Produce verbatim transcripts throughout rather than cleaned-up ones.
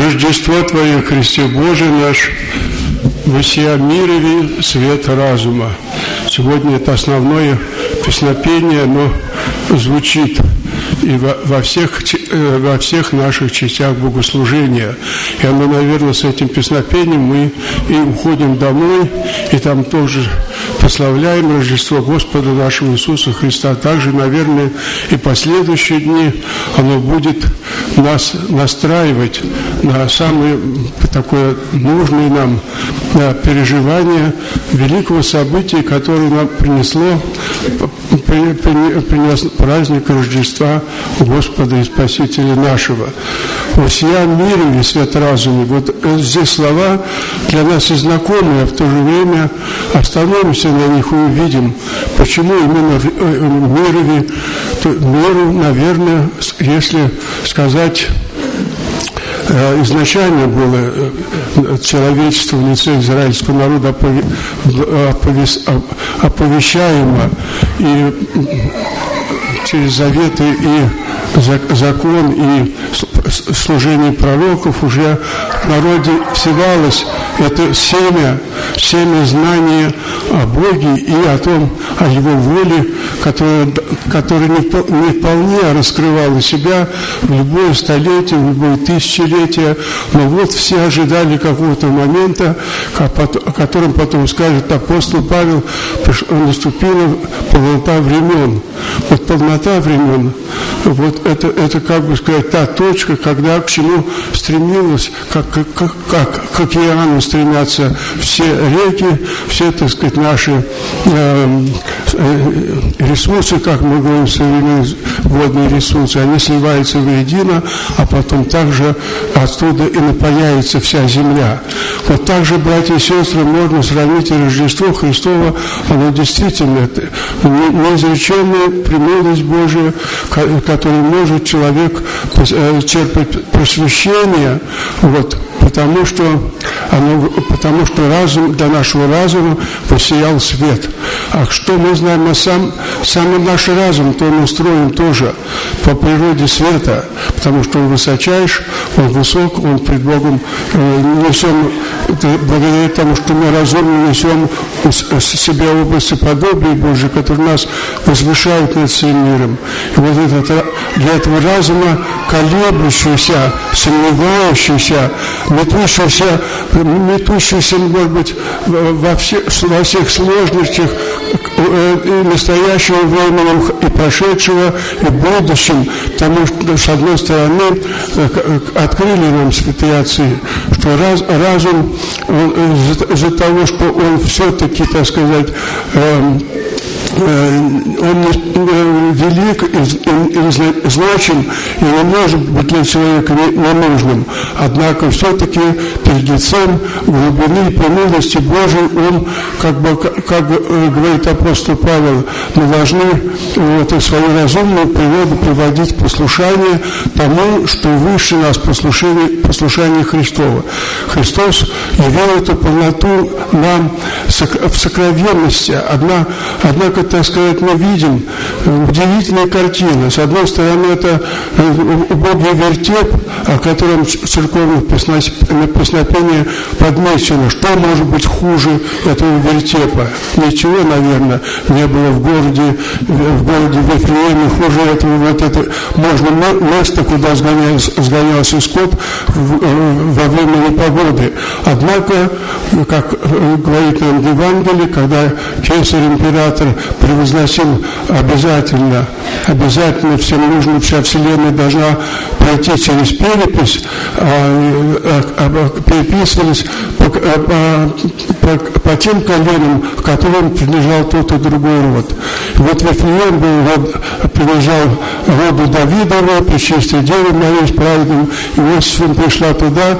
Рождество Твое, Христе Божий наш, «Воссия мирови свет разума». Сегодня это основное песнопение, оно звучит и во, во, всех, во всех наших частях богослужения. И оно, наверное, с этим песнопением мы и уходим домой, и там тоже прославляем Рождество Господа нашего Иисуса Христа. Также, наверное, и последующие дни оно будет нас настраивать на самое такое нужное нам переживание великого события, которое нам принесло, принес праздник Рождества Господа и Спасителя нашего. «Воссия мирови свет разума». Вот здесь слова для нас и знакомые, а в то же время остановимся на них и увидим, почему именно мирови. Миру, наверное, если сказать, изначально было человечество в лице израильского народа оповещаемо и через заветы и закон и служение пророков уже в народе вселялось это семя, семя знания о Боге и о том, о Его воле, которая, которая не, не вполне раскрывала себя в любое столетие, в любое тысячелетие, но вот все ожидали какого-то момента, о котором потом скажет апостол Павел, наступила полнота времен. Вот полнота времен, вот это, это как бы сказать, та точка, когда к чему стремилась, как, как, как к океану стремятся все реки, все, так сказать, наши э, э, ресурсы, как мы говорим, современные водные ресурсы, они сливаются воедино, а потом также оттуда и напаяется вся земля. Вот так же, братья и сестры, можно сравнить и Рождество Христово, оно действительно неизреченная премудрость Божия, которой может человек черпать просвещение, вот, потому что, оно, потому что разум, для нашего разума воссиял свет. А что мы знаем о сам, сам наш разум, то он устроен тоже по природе света, потому что он высочайш, он высок, он пред Богом э, несем, благодаря тому, что мы разумно несем себя области подобия Божьей, который нас возвышает над всем миром. И вот это, для этого разума колеблющийся, сомневающийся, метущийся, метущийся, может быть, во всех, во всех сложностях и настоящего времени, и прошедшего, и будущем, потому что, с одной стороны, открыли нам святые отцы, что раз, разум из-за того, что он все-таки, так сказать, он велик и значим, и не может быть для человека ненужным. Однако все-таки перед лицом глубины и премудрости Божией он, как бы, как говорит апостол Павел, мы должны вот, свою разумную природу приводить в послушание тому, что выше нас, послушание, послушание Христова. Христос явил эту полноту нам в сокровенности. Одна, однако, так сказать, мы видим удивительные картины. С одной стороны, это убогий вертеп, о котором в церковных песнопении подмечено, что может быть хуже этого вертепа. Ничего, наверное, не было в городе, в городе Вифлееме хуже этого. Вот это можно место, куда сгонялся, сгонялся скот во время непогоды. Однако, как говорит нам Евангелие, когда кесарь-император превозносил обязательно, обязательно всем нужно, вся Вселенная должна пройти через перепись, а, а, а, переписывались по, а, по, по тем коленам, к которым принадлежал тот и другой род. И вот Вифлеем был, принадлежал роду Давидова, пречистая Дева Мария с праведным Иосифом пришла туда,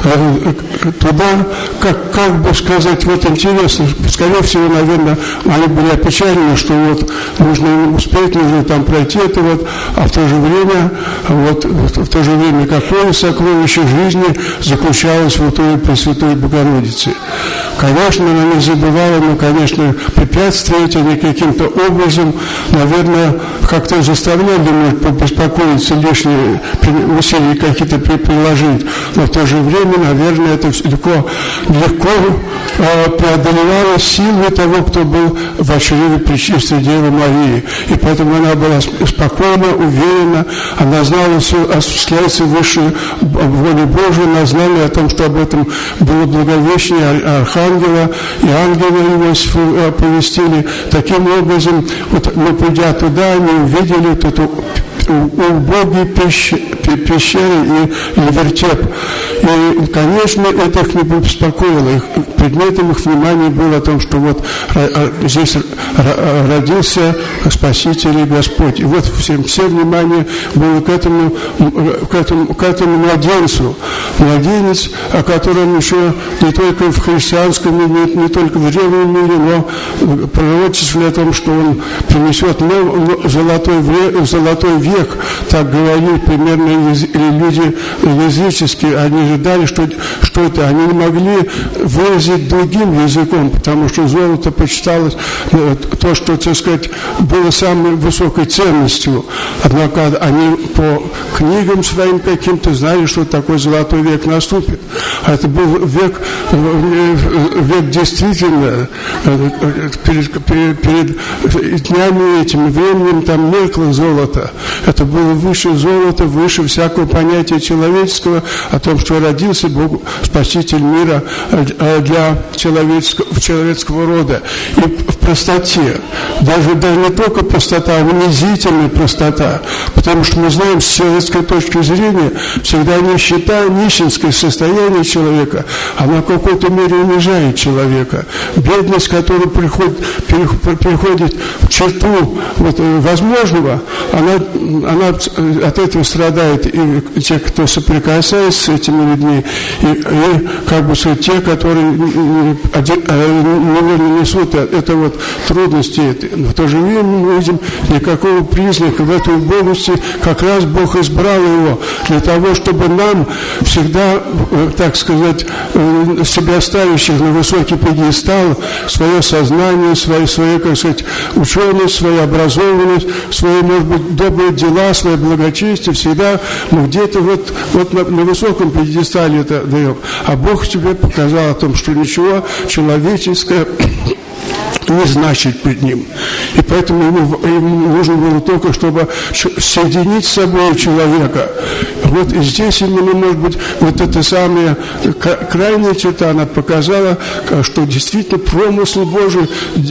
туда, как, как бы сказать, вот интересно, скорее всего, наверное, они были опечалены, что вот нужно успеть, нужно там пройти это вот, а в то же время, вот, в то же время, какое сокровище жизни заключалось в той Пресвятой Богородице. Конечно, она не забывала, но, конечно, препятствовать они каким-то образом, наверное, как-то заставляли, может, побеспокоиться, лишние усилия какие-то приложить, но в то же время, наверное, это легко, легко э, преодолевало силы того, кто был в очреве Пречистой Девы Марии. И поэтому она была спокойна, уверена, она знала все, осуществляется высшей воле Божией, она знала о том, что об этом было благовещение Архангела, и ангелы его оповестили. Таким образом, вот мы, придя туда, они увидели эту убогие пещеры и, и вертеп. И, конечно, это их не беспокоило. Их, предметом их внимания было о том, что вот здесь родился Спаситель и Господь. И вот всем, все внимание было к этому, к этому, к этому младенцу. Младенец, о котором еще не только в христианском мире, не, не только в древнем мире, но пророчествовали о том, что он принесет нов, золотой, золотой век. Так говорили примерно люди языческие. Они ожидали, что, что это. Они не могли выразить другим языком, потому что золото почиталось то, что, так сказать, было самой высокой ценностью. Однако они по книгам своим каким-то знали, что такой золотой век наступит. А это был век, век действительно, перед, перед, перед днями этими, временем там меркло золото. Это было выше золота, выше всякого понятия человеческого о том, что родился Бог, Спаситель мира для человеческого, человеческого рода. И в простоте, даже, даже не только простота, а унизительная простота, потому что мы знаем, с человеческой точки зрения, всегда нищета, нищенское состояние человека, она в какой-то мере унижает человека. Бедность, которая приходит, переходит в черту вот, возможного, она она от этого страдает и те, кто соприкасается с этими людьми, и, и как бы сказать, те, которые невольно несут это вот трудности. Но в то же время мы видим никакого признака в этой убогости, как раз Бог избрал его для того, чтобы нам всегда, так сказать, себя ставящих на высокий пьедестал, свое сознание, свои, свои, как сказать, ученость, свою образованность, свои, может быть, добрые дела, свое благочестие, всегда мы где-то вот, вот на, на высоком пьедестале это даем. А Бог тебе показал о том, что ничего человеческое не значит пред ним. И поэтому ему, ему нужно было только, чтобы соединить с собой человека. Вот и здесь именно, может быть, вот эта самая крайняя черта, она показала, что действительно промысл Божий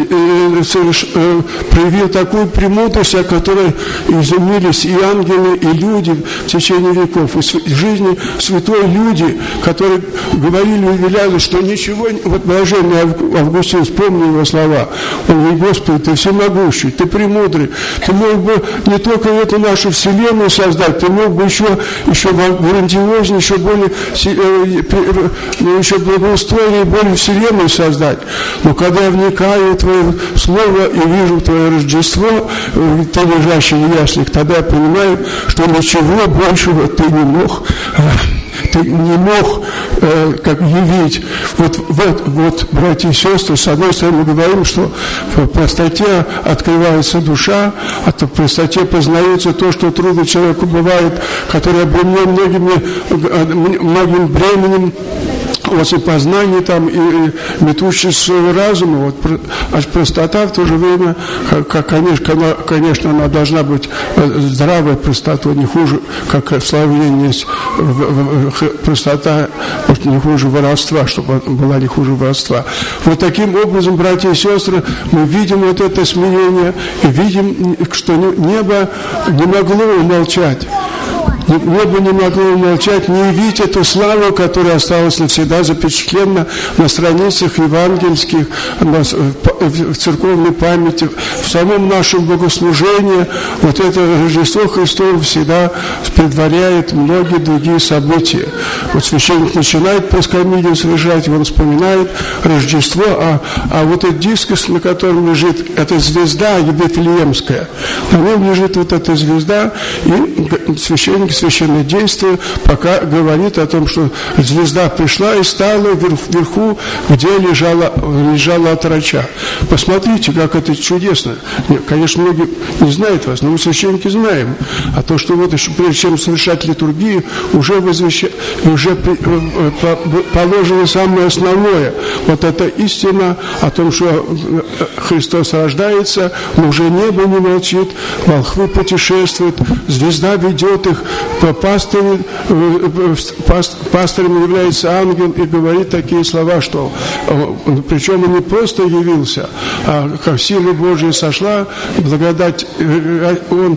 проявил такую премудрость, о которой изумились и ангелы, и люди в течение веков. И в жизни святой люди, которые говорили и уверяли, что ничего, вот блаженный Августин, вспомни его слова, он говорит: Господи, ты всемогущий, ты премудрый, ты мог бы не только эту нашу вселенную создать, ты мог бы еще, еще грандиознее, еще более, еще благоустроеннее, более вселенную создать. Но когда я вникаю в Твое Слово и вижу Твое Рождество, Ты лежащий в яслях, тогда я понимаю, что ничего большего Ты не мог Ты не мог э, как явить. Вот, вот, вот, братья и сестры, с одной стороны мы говорим, что в простоте открывается душа, а в простоте познается то, что трудно человеку бывает, который обременен многими, многим бременем, вот и познание там, и, и метущесть своего разума, вот, а простота в то же время, как, конечно, она, конечно, она должна быть здравая простота, не хуже, как в славлении есть простота, вот, не хуже воровства, чтобы была не хуже воровства. Вот таким образом, братья и сестры, мы видим вот это смирение и видим, что небо не могло умолчать. Небо не могло умолчать, не явить эту славу, которая осталась навсегда запечатлена на страницах евангельских, в церковной памяти, в самом нашем богослужении. Вот это Рождество Христово всегда предваряет многие другие события. Вот священник начинает проскомидию совершать, он вспоминает Рождество, а, а вот этот дискус, на котором лежит эта звезда Вифлеемская, на нем лежит вот эта звезда, и священник священное действие пока говорит о том, что звезда пришла и стала вверху, где лежала, лежала отроча. Посмотрите, как это чудесно. Конечно, многие не знают вас, но мы, священники, знаем. А то, что вот еще прежде чем совершать литургию, уже, возвеща... уже положено самое основное. Вот эта истина о том, что Христос рождается, но уже небо не молчит, волхвы путешествуют, звезда ведет их, пастырь, пастырем является ангел и говорит такие слова, что причем он не просто явился, а как сила Божия сошла, благодать, он,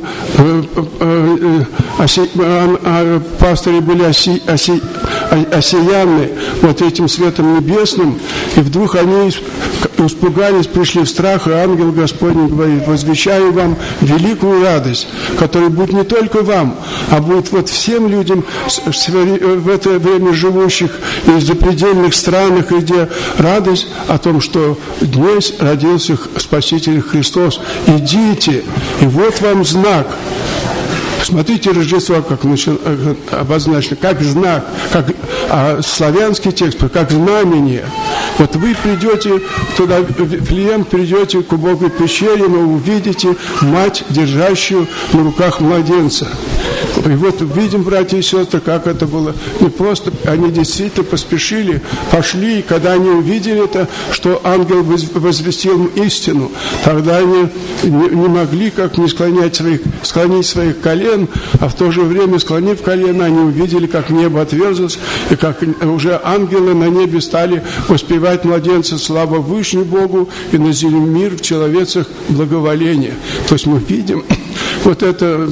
пастыри были оси, оси, осияны вот этим светом небесным, и вдруг они испугались, пришли в страх, и ангел Господень говорит: возвещаю вам великую радость, которая будет не только вам, а будет вот всем людям в это время живущих и в запредельных странах, где радость о том, что днесь родился Спаситель Христос. Идите, и вот вам знак. Смотрите Рождество, как обозначено, как знак, как а славянский текст, как знамение. Вот вы придете туда, в Вифлеем, придете к убогой пещере, но увидите мать, держащую на руках младенца. И вот видим, братья и сестры, как это было не просто, они действительно поспешили, пошли, и когда они увидели это, что ангел возвестил им истину, тогда они не могли как не склонять своих, склонить своих колен, а в то же время, склонив колено, они увидели, как небо отверзлось, и как уже ангелы на небе стали воспевать младенца: слава Вышнему Богу, и на земле мир в человецах благоволение. То есть мы видим вот это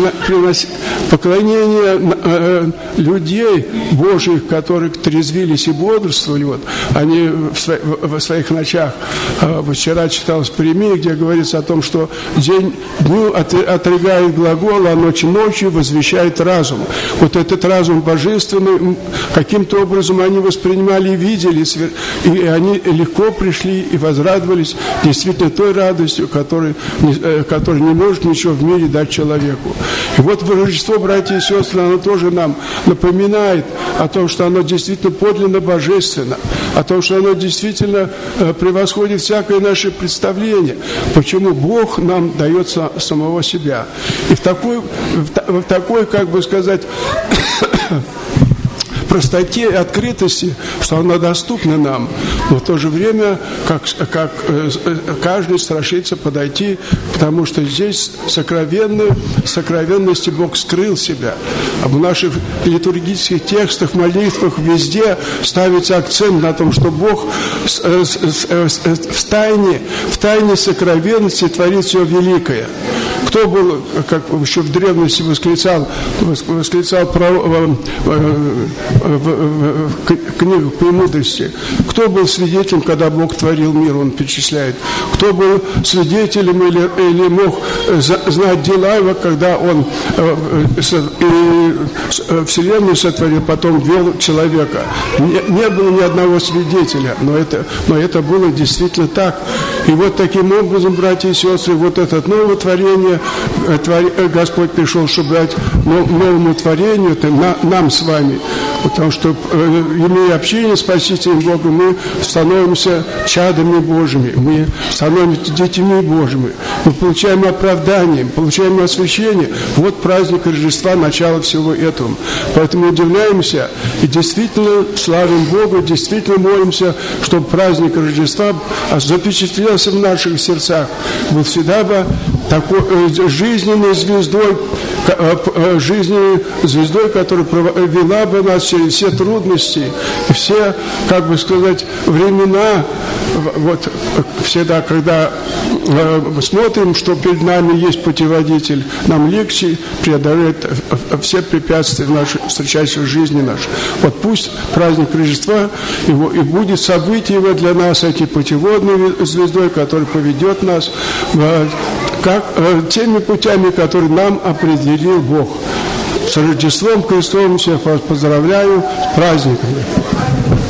поклонение э, людей Божьих, которые трезвились и бодрствовали. Вот, они в, сво, в, в своих ночах, э, вчера читалось в Паремии, где говорится о том, что день дню отригает глагол, а ночь ночью возвещает разум. Вот этот разум божественный, каким-то образом они воспринимали и видели, и они легко пришли и возрадовались действительно той радостью, которой, которой не может ничего в мире дать человеку. И вот Рождество, братья и сестры, оно тоже нам напоминает о том, что оно действительно подлинно божественно, о том, что оно действительно э, превосходит всякое наше представление. Почему Бог нам дает самого себя. И в такой, в, в такой, как бы сказать, простоте и открытости, что она доступна нам, но в то же время, как, как э, каждый страшится подойти, потому что здесь сокровенную, сокровенности Бог скрыл себя. А в наших литургических текстах, молитвах везде ставится акцент на том, что Бог с, э, с, э, в тайне, в тайне сокровенности творит все великое. Кто был, как еще в древности восклицал, восклицал про, в, в, в, в книгах «Премудрости», кто был свидетелем, когда Бог творил мир, он перечисляет. Кто был свидетелем или, или мог знать дела его, когда он Вселенную сотворил, потом ввел человека. Не, не было ни одного свидетеля, но это, но это было действительно так. И вот таким образом, братья и сестры, вот это новое творение, Господь пришел, чтобы дать новому творению, это нам с вами, потому что, имея общение с Спасителем Богом, мы становимся чадами Божьими, мы становимся детьми Божьими, мы получаем оправдание, получаем освящение. Вот праздник Рождества, начало всего этого. Поэтому удивляемся и действительно славим Бога, действительно молимся, чтобы праздник Рождества запечатлелся в наших сердцах, был всегда бы такой жизненной звездой, жизненной звездой, которая вела бы нас через все трудности, все, как бы сказать, времена. Вот всегда, когда мы смотрим, что перед нами есть путеводитель, нам легче преодолеть все препятствия в нашей встречающей жизни нашей. Вот пусть праздник Рождества его, и будет событие его для нас, этой путеводной звездой, которая поведет нас как, теми путями, которые нам определил Бог. С Рождеством Христовым всех вас поздравляю, с праздниками!